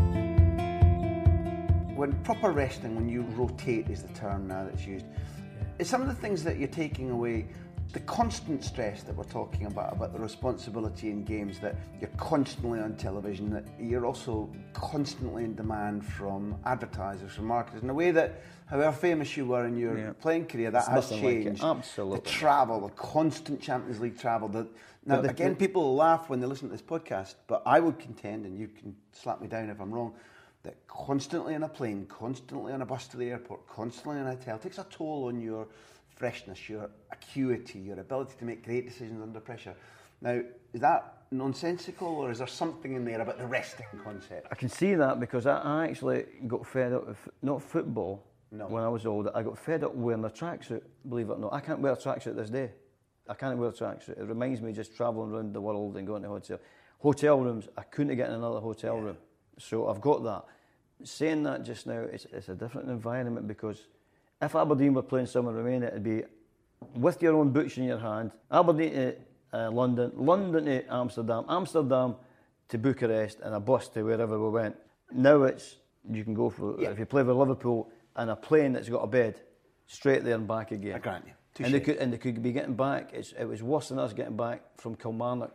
When proper resting, when you rotate is the term now that's used, Is some of the things that you're taking away, the constant stress that we're talking about the responsibility in games, that you're constantly on television, that you're also constantly in demand from advertisers, from marketers, in a way that, however famous you were in your playing career, that has changed. Like absolutely. The travel, the constant Champions League travel. Now, again, people will laugh when they listen to this podcast, but I would contend, and you can slap me down if I'm wrong, that constantly on a plane, constantly on a bus to the airport, constantly in a hotel takes a toll on your freshness, your acuity, your ability to make great decisions under pressure. Now, is that nonsensical, or is there something in there about the resting concept? I can see that, because I actually got fed up with, not football, when I was older. I got fed up wearing a tracksuit, believe it or not. I can't wear a tracksuit this day. I can't wear a tracksuit. It reminds me of just travelling around the world and going to hotel rooms. I couldn't get in another hotel room. So I've got that. Saying that just now, it's a different environment, because if Aberdeen were playing somewhere in Romania, it'd be with your own boots in your hand, Aberdeen to London, London to Amsterdam, Amsterdam to Bucharest, and a bus to wherever we went. Now it's, you can go for, if you play for Liverpool, and a plane that's got a bed, straight there and back again. I grant you. And they could be getting back, it was worse than us getting back from Kilmarnock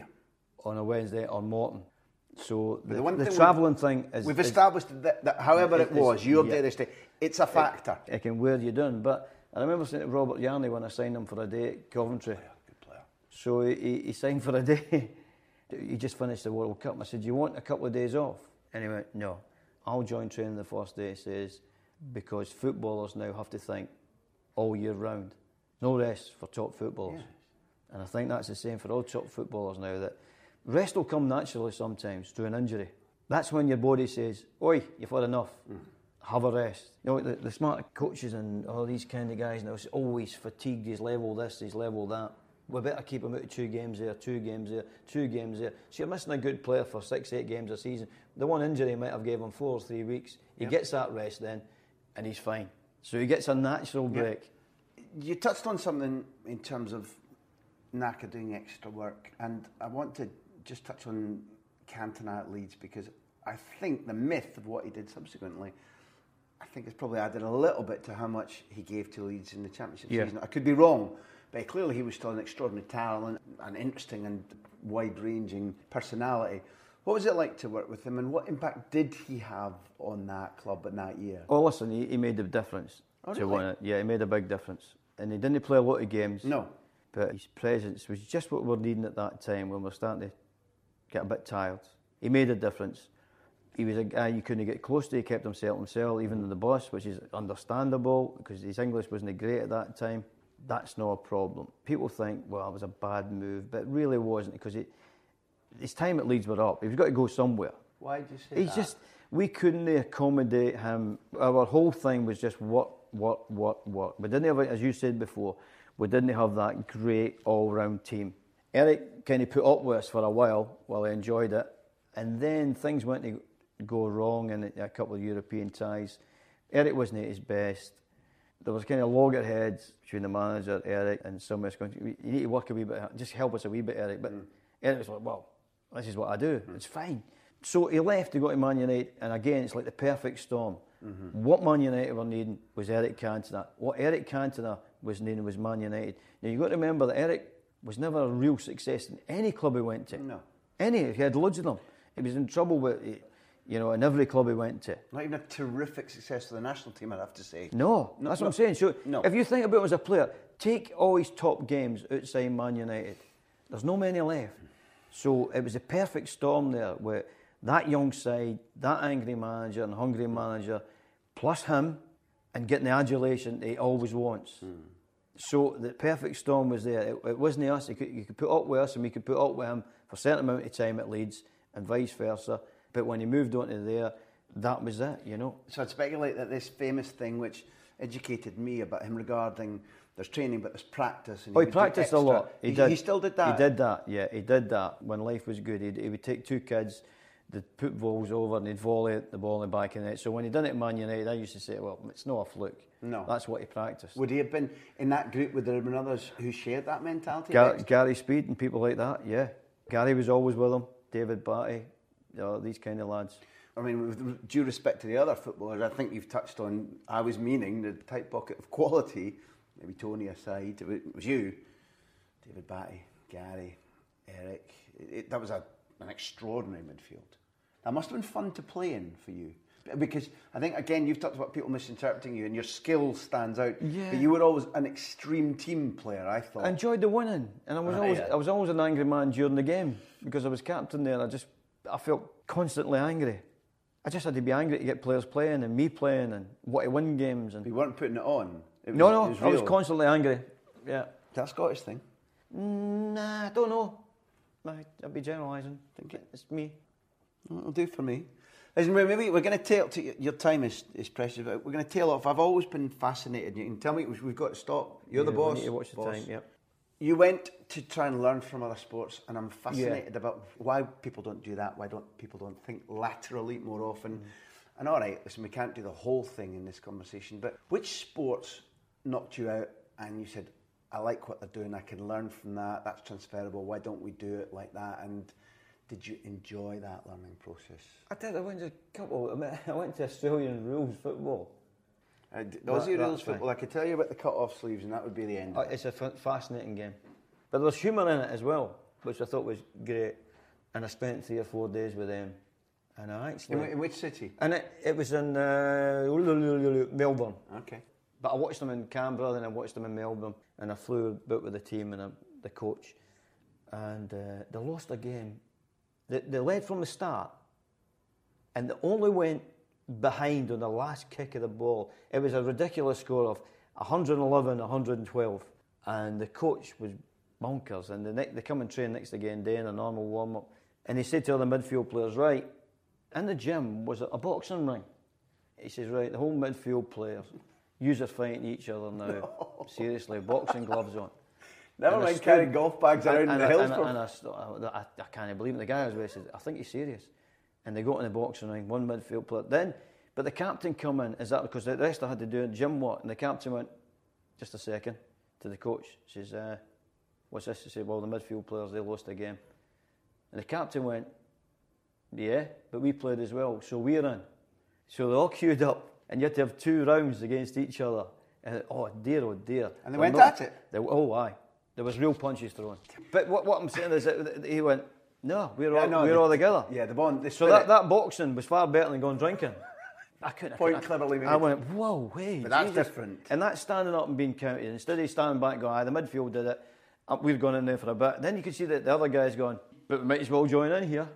on a Wednesday or Morton. So the travelling thing is... We've established that however it was, you're there to stay. It's a factor. It can wear you down. But I remember saying to Robert Yarney when I signed him for a day at Coventry. Good player. So he signed for a day. He just finished the World Cup. I said, do you want a couple of days off? And he went, no. I'll join training the first day, he says, because footballers now have to think all year round. No rest for top footballers. Yes. And I think that's the same for all top footballers now, that rest will come naturally sometimes through an injury. That's when your body says, oi, you've had enough. Have a rest. You know, the smart coaches and all these kind of guys now, always fatigued, he's level this, he's level that. We better keep him out of 2 games there, 2 games there, 2 games there. So you're missing a good player for 6-8 games a season. The one injury might have gave him 4 or 3 weeks. He gets that rest then, and he's fine. So he gets a natural break. You touched on something in terms of Naka doing extra work, and I want to just touch on Cantona at Leeds, because I think the myth of what he did subsequently, I think it's probably added a little bit to how much he gave to Leeds in the Championship season. I could be wrong, but clearly he was still an extraordinary talent, an interesting and wide-ranging personality. What was it like to work with him, and what impact did he have on that club in that year? Oh, listen, he made a difference. To win it. Yeah, he made a big difference. And he didn't play a lot of games. No. But his presence was just what we were needing at that time when we were starting to get a bit tired. He made a difference. He was a guy you couldn't get close to. He kept himself, even in the bus, which is understandable because his English wasn't great at that time. That's not a problem. People think, well, it was a bad move, but it really wasn't, because his time at Leeds were up. He's got to go somewhere. Why did you say that? We couldn't accommodate him. Our whole thing was just work. We didn't have, as you said before, we didn't have that great all-round team. Eric kind of put up with us for a while I enjoyed it, and then things went to go wrong in a couple of European ties. Eric wasn't at his best. There was kind of loggerheads between the manager, Eric, and somebody going, you need to work a wee bit, just help us a wee bit, Eric. But Eric was like, well, this is what I do, it's fine. So he left to go to Man United, and again, it's like the perfect storm. What Man United were needing was Eric Cantona. What Eric Cantona was needing was Man United. Now, you've got to remember that Eric was never a real success in any club he went to. No. He had loads of them. He was in trouble with, in every club he went to. Not even a terrific success for the national team, I'd have to say. No, that's what I'm saying. So, if you think about him as a player, take all his top games outside Man United. There's no many left. So, it was a perfect storm there where that young side, that angry manager and hungry manager, plus him, and getting the adulation he always wants. So the perfect storm was there. It wasn't us. You could put up with us, and we could put up with him for a certain amount of time at Leeds, and vice versa. But when he moved on to there, that was it, So I'd speculate that this famous thing, which educated me about him regarding there's training, but there's practice. And he practiced a lot. He still did that? He did that, yeah. He did that when life was good. He would take 2 kids, they'd put balls over, and he'd volley the ball in the back of the net. So when he done it at Man United, I used to say, well, it's not a fluke. No. That's what he practiced. Would he have been in that group? Would there have been others who shared that mentality? Gary Speed and people like that, yeah. Gary was always with him. David Batty, these kind of lads. I mean, with due respect to the other footballers, I think you've touched on, I was meaning, the tight pocket of quality maybe Tony aside, it was you, David Batty, Gary, Eric. That was an extraordinary midfield. That must have been fun to play in for you. Because I think, again, you've talked about people misinterpreting you and your skill stands out. Yeah. But you were always an extreme team player, I thought. I enjoyed the winning. And I was always an angry man during the game because I was captain there and I felt constantly angry. I just had to be angry to get players playing and me playing and want to win games. And you weren't putting it on? I was constantly angry. Yeah. Is that a Scottish thing? Nah, I don't know. I'd be generalising. I think it's me. It'll do for me. Listen, maybe we're going to tail to your time is precious. But we're going to tail off. I've always been fascinated. You can tell me we've got to stop. You're the boss. We need to watch the time. Yep. You went to try and learn from other sports, and I'm fascinated about why people don't do that. Why people don't think laterally more often? And all right, listen, we can't do the whole thing in this conversation. But which sports knocked you out, and you said, "I like what they're doing. I can learn from that. That's transferable. Why don't we do it like that?" And did you enjoy that learning process? I did. I went to a couple. I went to Australian rules football. Aussie rules football. I could tell you about the cut-off sleeves, and that would be the end. It's a fascinating game, but there's humour in it as well, which I thought was great. And I spent 3 or 4 days with them. And I actually in which city? And it was in Melbourne. Okay. But I watched them in Canberra, then I watched them in Melbourne, and I flew about with the team and the coach, and they lost a game. They led from the start, and they only went behind on the last kick of the ball. It was a ridiculous score of 111, 112, and the coach was bonkers. And they come and train next again, day in a normal warm-up, and he said to all the midfield players, right, in the gym was a boxing ring. He says, right, the whole midfield players, yous are fighting each other now. No. Seriously, boxing gloves on. Never mind carrying golf bags around in the hills. I can't believe it. The guy was with said, I think he's serious. And they got in the boxing ring, one midfield player. But the captain come in, is that because the rest I had to do gym what? And the captain went, just a second, to the coach. He says, what's this? He said, well, the midfield players, they lost a game. And the captain went, yeah, but we played as well, so we're in. So they all queued up, and you had to have 2 rounds against each other. And oh dear. And they went at it? Aye. There was real punches thrown. But what I'm saying is that he went, no, we're all together. Yeah, the bond. So that boxing was far better than going drinking. I couldn't. Cleverly made. I went, whoa, wait. But that's different. And that's standing up and being counted. Instead of standing back going, the midfield did it, we've gone in there for a bit. Then you could see that the other guy's going, but we might as well join in here.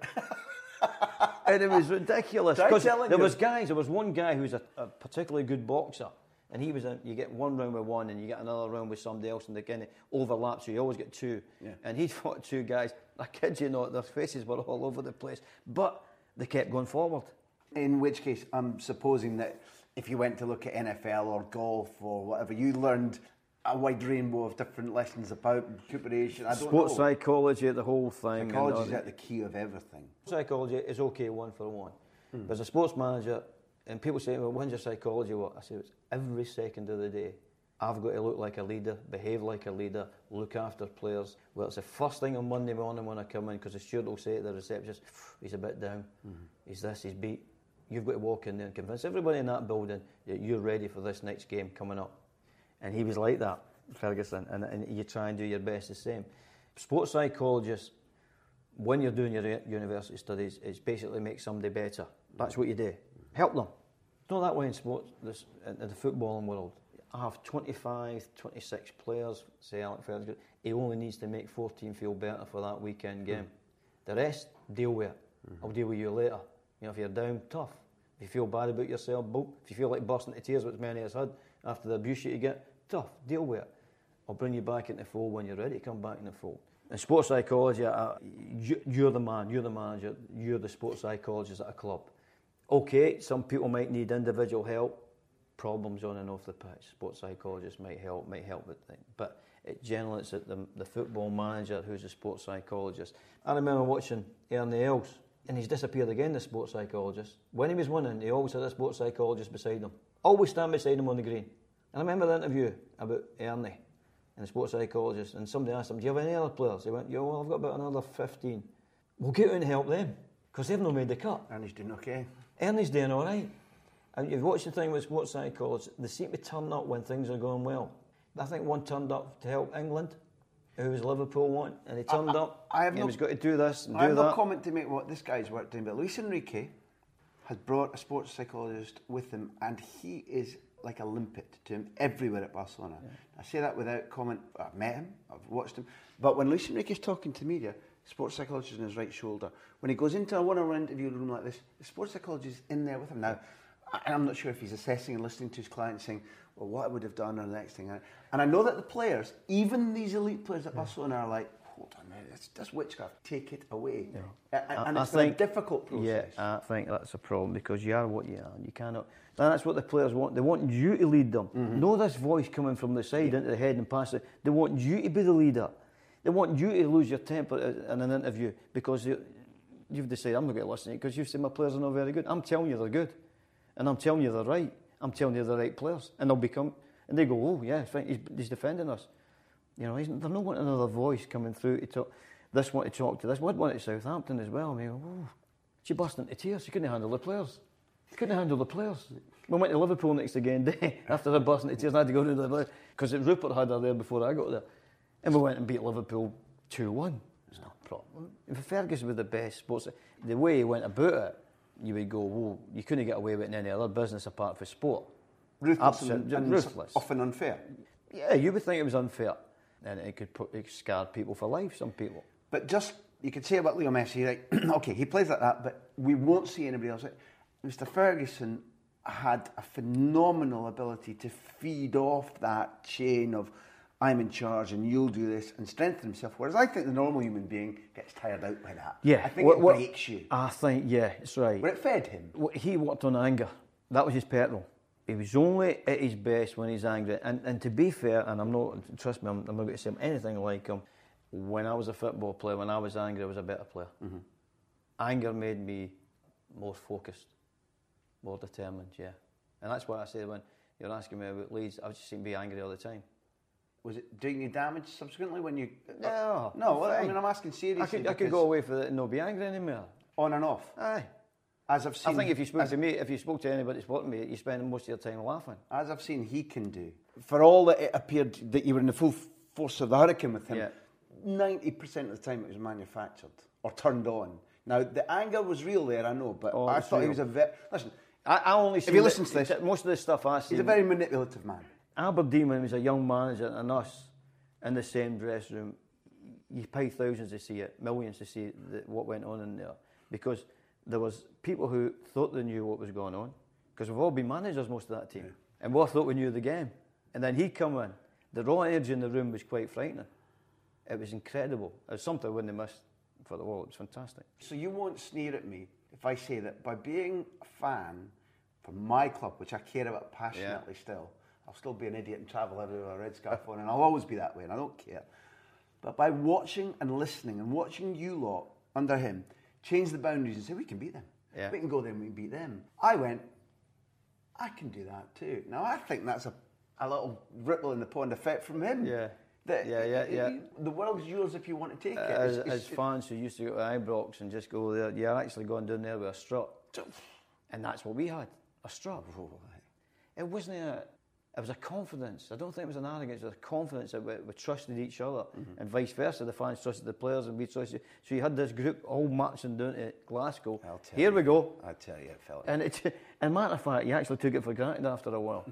And it was ridiculous. Because there was one guy who was a particularly good boxer. And he was you get 1 round with one and you get another round with somebody else and they kind of overlap, so you always get 2. Yeah. And he'd fought 2 guys. I kid you not, their faces were all over the place. But they kept going forward. In which case, I'm supposing that if you went to look at NFL or golf or whatever, you learned a wide rainbow of different lessons about recuperation. Sports psychology, the whole thing. Psychology is at the key of everything. Psychology is okay 1-for-1. But as a sports manager, and people say, well, when's your psychology what? I say, it's every second of the day. I've got to look like a leader, behave like a leader, look after players. Well, it's the first thing on Monday morning when I come in, because the steward will say to the receptionist, he's a bit down, he's this, he's beat. You've got to walk in there and convince everybody in that building that you're ready for this next game coming up. And he was like that, Ferguson, and you try and do your best the same. Sports psychologists, when you're doing your university studies, it's basically make somebody better. That's what you do. Help them. It's not that way in sports, in the footballing world. I have 25, 26 players, say Alec Ferguson, he only needs to make 14 feel better for that weekend game. The rest, deal with it. I'll deal with you later. You know, if you're down, tough. If you feel bad about yourself, if you feel like bursting into tears, which many of us had, after the abuse you get, tough, deal with it. I'll bring you back in the fold when you're ready to come back in the fold. In sports psychology, you're the man, you're the manager, you're the sports psychologist at a club. Okay, some people might need individual help, problems on and off the pitch. Sports psychologists might help with things. But generally it's the football manager who's a sports psychologist. I remember watching Ernie Els, and he's disappeared again, the sports psychologist. When he was winning, he always had a sports psychologist beside him. Always stand beside him on the green. And I remember the interview about Ernie and the sports psychologist, and somebody asked him, do you have any other players? He went, yeah, well, I've got about another 15. We'll get out and help them, because they've not made the cut. Ernie's doing okay. Ernie's doing all right. And you've watched the thing with sports psychologists, they seem to turn up when things are going well. I think one turned up to help England, who was Liverpool one, and he turned up. He was going to do this and do that. I have no comment to make what this guy's work doing, but Luis Enrique has brought a sports psychologist with him, and he is like a limpet to him everywhere at Barcelona. Yeah. I say that without comment. I've met him, I've watched him, but when Luis Enrique's talking to media, sports psychologist on his right shoulder. When he goes into a one-on-one interview room like this, the sports psychologist is in there with him. Now, I'm not sure if he's assessing and listening to his clients saying, well, what I would have done or the next thing. And I know that the players, even these elite players at Barcelona, are like, hold on, man, that's witchcraft. Take it away. Yeah. And it's a difficult process. Yeah, I think that's a problem because you are what you are. You cannot. And that's what the players want. They want you to lead them. Mm-hmm. No, this voice coming from the side into the head and past it. They want you to be the leader. They want you to lose your temper in an interview because you've decided I'm not going to listen to it because you've said my players are not very good. I'm telling you they're good, and I'm telling you they're right. I'm telling you they're the right players, and they go, oh yeah, he's defending us. You know, they're not wanting another voice coming through to talk. This one to talk to this. We had one at Southampton as well. I mean, oh, she burst into tears. She couldn't handle the players. We went to Liverpool next again day after her bursting into tears. And I had to go to the because Rupert had her there before I got there. And we went and beat Liverpool 2-1. It's not a problem. If Ferguson was the best sports, the way he went about it, you would go, whoa, you couldn't get away with it in any other business apart from sport. Ruthless and ruthless. Often unfair. Yeah, you would think it was unfair. And it could scar people for life, some people. But just, you could say about Leo Messi, like, okay, he plays like that, but we won't see anybody else. Mr. Ferguson had a phenomenal ability to feed off that chain of I'm in charge and you'll do this and strengthen himself. Whereas I think the normal human being gets tired out by that. Yeah. I think it breaks you. I think, yeah, it's right. But it fed him. He worked on anger. That was his petrol. He was only at his best when he's angry. And to be fair, and trust me, I'm not going to say anything like him. When I was a football player, when I was angry, I was a better player. Mm-hmm. Anger made me more focused, more determined, yeah. And that's why I say when you're asking me about Leeds, I just seem to be angry all the time. Was it doing you damage subsequently when you... No. Well, I mean, I'm asking seriously. I could go away for it and not be angry anymore. On and off? Aye. As I've seen... I think if you spoke to anybody supporting me, you spend most of your time laughing. As I've seen he can do. For all that it appeared that you were in the full force of the hurricane with him, 90% of the time it was manufactured or turned on. Now, the anger was real there, I know, but I thought real. He was a very... Listen, I only see... If you listen to this... Most of the stuff I see... He's a very manipulative man. Aberdeen, when he was a young manager, and us in the same dressing room, you pay thousands to see it, millions to see what went on in there. Because there was people who thought they knew what was going on, because we've all been managers, most of that team, and we all thought we knew the game. And then he'd come in. The raw energy in the room was quite frightening. It was incredible. It was something I wouldn't have missed for the world. It was fantastic. So you won't sneer at me if I say that by being a fan for my club, which I care about passionately still, I'll still be an idiot and travel everywhere with a red scarf on, and I'll always be that way, and I don't care. But by watching and listening and watching you lot under him change the boundaries and say, we can beat them. Yeah. We can go there and we can beat them. I went, I can do that too. Now, I think that's a little ripple in the pond effect from him. Yeah. The world's yours if you want to take it. As fans who used to go to Ibrox and just go there, you're actually going down there with a strut. And that's what we had, a strut. It wasn't it was a confidence. I don't think it was an arrogance. It was a confidence that we trusted each other, and vice versa. The fans trusted the players, and we trusted. So you had this group all marching down to Glasgow. Here we go. I tell you, it felt. And matter of fact, you actually took it for granted after a while.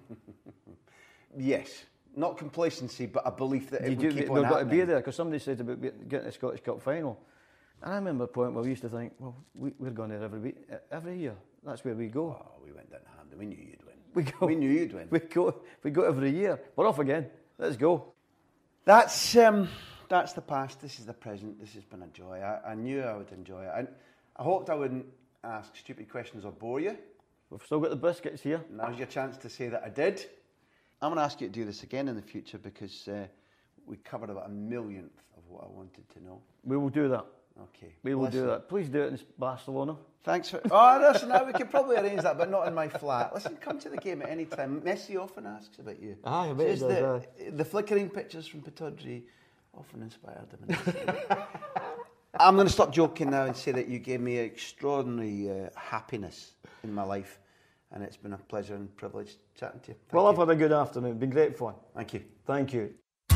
Yes, not complacency, but a belief that it would keep on happening. We've got to be there because somebody said about getting the Scottish Cup final, and I remember a point where we used to think, well, we're going there every year. That's where we go. Oh, we went down to Hampden. We knew you'd win. We knew you'd win. We go every year. We're off again. Let's go. That's the past. This is the present. This has been a joy. I knew I would enjoy it. I hoped I wouldn't ask stupid questions or bore you. We've still got the biscuits here. Now's your chance to say that I did. I'm going to ask you to do this again in the future because we covered about 1/millionth of what I wanted to know. We will do that. Okay. We will do that. Please do it in Barcelona. Thanks for... Oh, listen, we could probably arrange that, but not in my flat. Listen, come to the game at any time. Messi often asks about you. I bet the flickering pictures from Pittodrie often inspired him. I'm going to stop joking now and say that you gave me extraordinary happiness in my life. and it's been a pleasure and privilege chatting to you. Well, I've had a good afternoon. It's been great fun. Thank you. Thank you.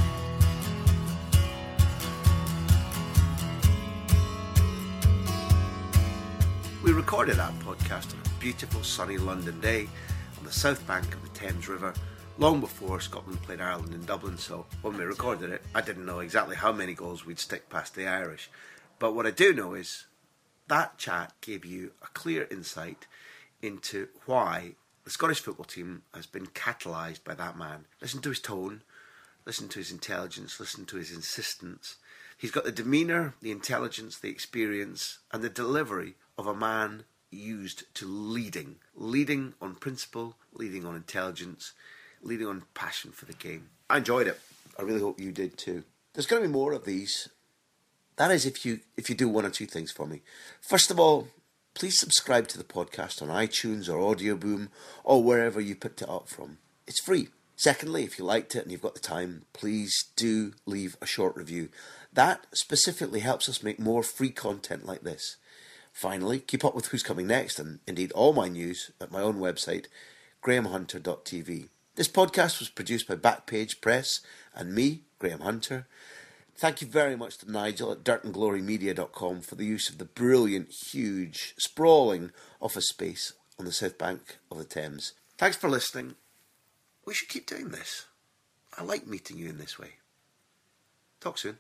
We recorded that podcast on a beautiful sunny London day on the south bank of the Thames River, long before Scotland played Ireland in Dublin. So when we recorded it, I didn't know exactly how many goals we'd stick past the Irish. But what I do know is that chat gave you a clear insight into why the Scottish football team has been catalysed by that man. Listen to his tone, listen to his intelligence, listen to his insistence. He's got the demeanour, the intelligence, the experience and the delivery of a man used to leading on principle, leading on intelligence, leading on passion for the game. I enjoyed it. I really hope you did too. There's going to be more of these. That is if you do one or two things for me. First of all, please subscribe to the podcast on iTunes or Audioboom or wherever you picked it up from. It's free. Secondly, if you liked it and you've got the time, please do leave a short review. That specifically helps us make more free content like this. Finally, keep up with who's coming next and indeed all my news at my own website, grahamhunter.tv. This podcast was produced by Backpage Press and me, Graham Hunter. Thank you very much to Nigel at dirtandglorymedia.com for the use of the brilliant, huge, sprawling office space on the south bank of the Thames. Thanks for listening. We should keep doing this. I like meeting you in this way. Talk soon.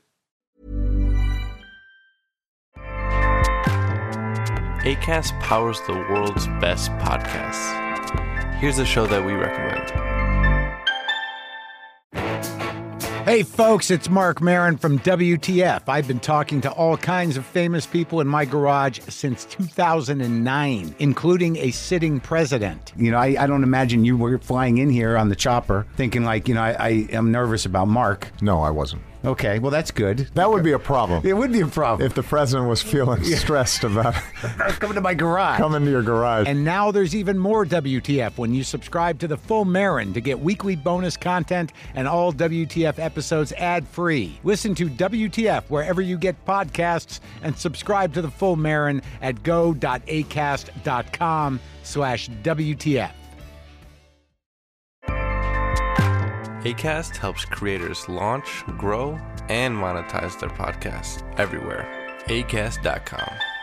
Acast powers the world's best podcasts. Here's a show that we recommend. Hey folks, it's Mark Maron from WTF. I've been talking to all kinds of famous people in my garage since 2009, including a sitting president. You know, I don't imagine you were flying in here on the chopper thinking like, I am nervous about Mark. No, I wasn't. Okay, well, that's good. That would be a problem. It would be a problem. If the president was feeling stressed about coming to my garage. Coming to your garage. And now there's even more WTF when you subscribe to the Full Marin to get weekly bonus content and all WTF episodes ad-free. Listen to WTF wherever you get podcasts and subscribe to the Full Marin at go.acast.com/WTF. Acast helps creators launch, grow, and monetize their podcasts everywhere. Acast.com.